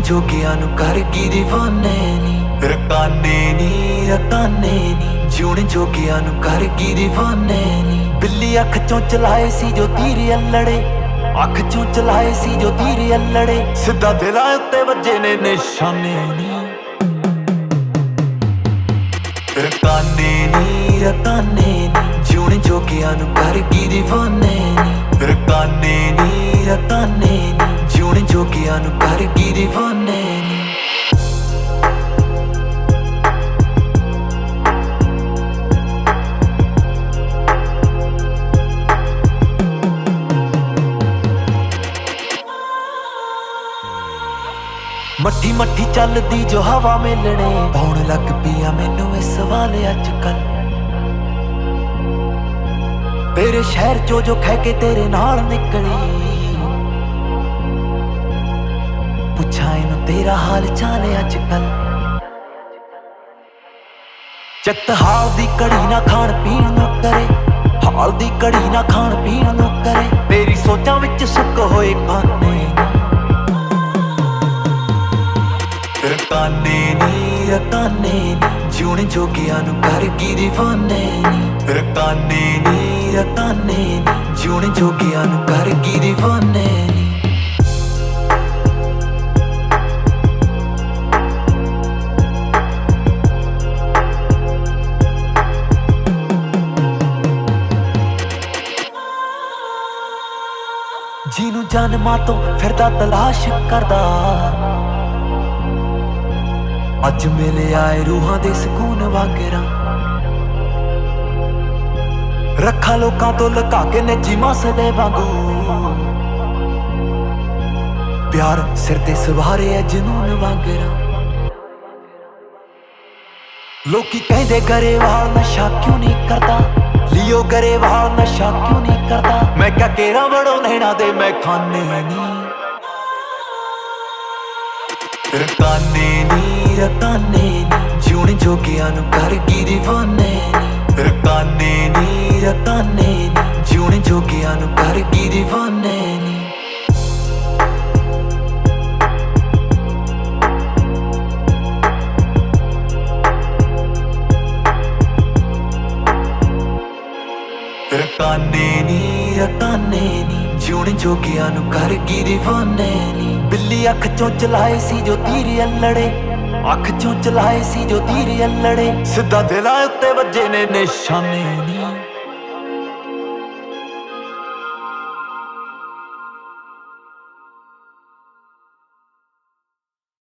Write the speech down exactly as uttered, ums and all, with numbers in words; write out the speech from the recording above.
ਜੋਗਿਆਂ ਨੂੰ ਕਰ ਕੀ دیਵਾਨੇ ਨੀ, ਰਕਾਨੇ ਨੀ ਰਕਾਨੇ ਨੀ, ਜਿਉਣ ਜੋਗਿਆਂ ਨੂੰ ਕਰ ਕੀ دیਵਾਨੇ ਨੀ। ਬਿੱਲੀ ਅੱਖ ਚੋਂ ਚਲਾਏ ਸੀ ਜੋ ਤੀਰ ਅਲੜੇ, ਅੱਖ ਚੋਂ ਚਲਾਏ ਸੀ ਜੋ ਤੀਰ ਅਲੜੇ, ਸਿੱਧਾ ਦਿਲਾਂ ਉੱਤੇ ਵੱਜੇ ਨੇ ਨਿਸ਼ਾਨੇ ਨੀ। ਰਕਾਨੇ ਨੀ ਰਕਾਨੇ ਨੀ, ਜਿਉਣ ਜੋਗਿਆਂ ਨੂੰ ਕਰ ਕੀ دیਵਾਨੇ ਨੀ, ਰਕਾਨੇ ਨੀ ਰਕਾਨੇ ਨੀ, ਜਿਉਣ ਜੋਗਿਆਂ ਨੂੰ ਕਰ ਕੀ دیਵਾਨੇ ਨੀ। ਮੱਠੀ ਮੱਠੀ ਚੱਲਦੀ ਜੋ ਹਵਾ ਮੇਲਣੇ, ਪਾਉਣ ਲੱਗ ਪਿਆ ਮੈਨੂੰ ਇਹ ਸਵਾਲ ਅੱਜ ਕੱਲ। ਤੇਰੇ ਸ਼ਹਿਰ ਚੋਂ ਜੋ ਖਹਿ ਕੇ ਤੇਰੇ ਨਾਲ ਨਿਕਲੀ, ਪੁੱਛਾਂ ਇਹਨੂੰ ਤੇਰਾ ਹਾਲ ਚਾਲ ਅੱਜ ਕੱਲ। ਚੱਤ ਹਾਲ ਦੀ ਘੜੀ ਨਾ ਖਾਣ ਪੀਣ ਨੂੰ ਕਰੇ, ਹਾਲ ਦੀ ਘੜੀ ਨਾ ਖਾਣ ਪੀਣ ਨੂੰ ਕਰੇ, ਤੇਰੀ ਸੋਚਾਂ ਵਿੱਚ ਸੁੱਕ ਹੋਏ ਖਾਨੇ ਨੀ। ਰਕਾਨੇ ਨੀ ਰਕਾਨੇ ਨੀ, ਜਿਉਣ ਜੋਗਿਆਂ ਨੂੰ ਕਰ ਕੀ دیਵਾਨੇ ਨੀ, ਰਕਾਨੇ ਨੀ ਰਕਾਨੇ ਨੀ, ਜਿਉਣ ਜੋਗਿਆਂ ਨੂੰ ਕਰ ਕੀ دیਵਾਨੇ ਨੀ। ਜਿਹਨੂੰ ਜਨਮਾਂ ਤੋਂ ਫਿਰਦਾ ਤਲਾਸ਼ ਕਰਦਾ, ਅੱਜ ਮਿਲੇ ਆਏ ਰੂਹਾਂ ਦੇ ਸਕੂਨ ਵਾਂਗਰਾਂ। ਰੱਖਾਂ ਲੋਕਾਂ ਤੋਂ ਲੁਕਾ ਕੇ ਨੱਚੀ ਮਸਲੇ ਵਾਂਗੂ, ਪਿਆਰ ਸਿਰ ਤੇ ਸਵਾਰੇ ਐ ਜਨੂਨ ਵਾਂਗਰਾਂ। ਲੋਕੀ ਕਹਿੰਦੇ ਗਰੇਵਾਲ ਨਸ਼ਾ ਕਿਉਂ ਨਹੀਂ ਕਰਦਾ, ਲਿਓ ਗਰੇਵਾਲ ਨਸ਼ਾ ਕਿਉਂ ਨਹੀਂ ਕਰਦਾ, ਮੈਂ ਕਿਹਾ ਕੇਰਾ ਵੜੋ ਨੈਣਾ ਦੇ ਮੈਂ ਖਾਨੇ ਨੀ। ਰਕਾਨੇ ਨੀ ਰਕਾਨੇ ਨੀ, ਜਿਉਣ ਜੋਗਿਆਂ ਨੂੰ ਕਰ ਕੀ دیਵਾਨੇ ਨੀ, ਰਕਾਨੇ ਨੀ ਰਕਾਨੇ ਨੀ, ਜਿਉਣ ਜੋਗਿਆਂ ਨੂੰ ਕਰ ਕੀ دیਵਾਨੇ ਨੀ। ਰਕਾਨੇ ਨੀ ਰਕਾਨੇ ਨੀ, ਜਿਉਣ ਜੋਗਿਆਂ ਨੂੰ ਕਰ ਕੀ دیਵਾਨੇ ਨੀ। ਬਿੱਲੀ ਅੱਖ ਚੋਂ ਚਲਾਏ ਸੀ ਜੋ ਤੀਰ ਅਲੜੇ, ਅੱਖ ਚੋਂ ਚਲਾਏ ਸੀ ਜੋ ਤੀਰ ਅਲੜੇ, ਸਿੱਧਾ ਦਿਲਾਂ ਉੱਤੇ ਵੱਜੇ ਨੇ ਨਿਸ਼ਾਨੇ ਨੀ।